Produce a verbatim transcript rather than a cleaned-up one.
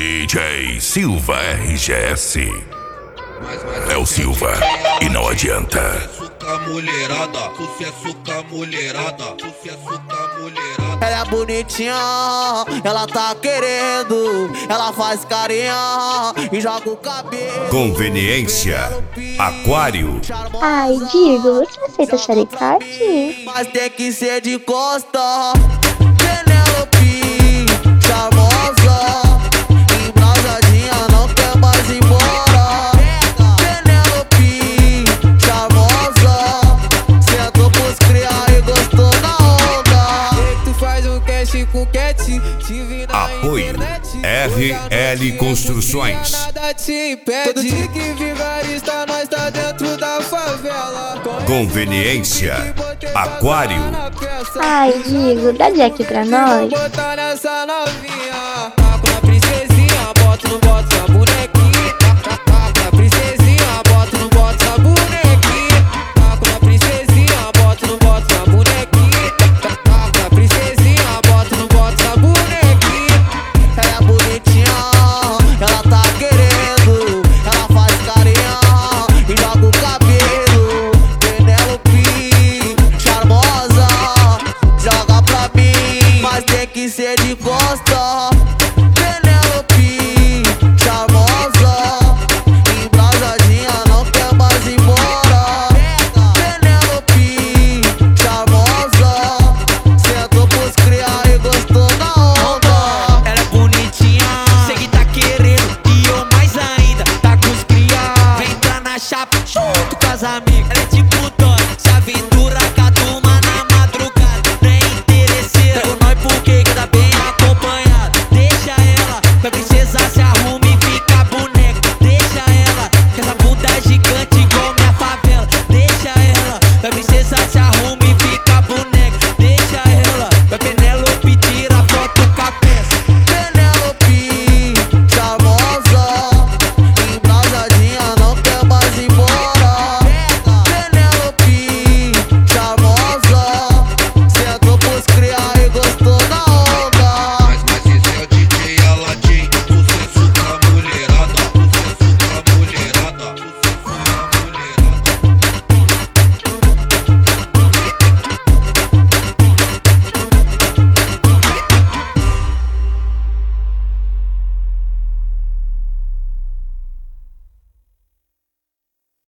D J Silva R G S. É o Silva e não adianta. Sucesso com a mulherada, sucesso com a mulherada, sucesso com a mulherada. Ela é bonitinha, ela tá querendo, ela faz carinha e joga o cabelo. Conveniência Aquário. Ai, Digo, você aceita xericate? Mas tem que ser de costa. Penelope, charmosa, embrasadinha, não quer mais ir embora. Penelope, charmosa, sentou pros cria e gostou da onda. Tu faz um cast com cat, te vi na Apoio internet. R L Construções. Nada te impede. Todo dia que vigarista, nós tá dentro da favela. Conveniência Aquário. Ai, Digo, dá Jack pra nós. Botar nessa novinha. Tá com a princesinha, bota no bota a bonequinha. Tá com a princesinha, bota no bota a bonequinha. Tá com a princesinha, bota no bota a bonequinha. Tá com a princesinha, bota no bota a bonequinha. Ela é bonitinha, ela tá querendo, ela faz carinha e joga o cabelo. Penelope, charmosa, joga pra mim, mas tem que ser de costa.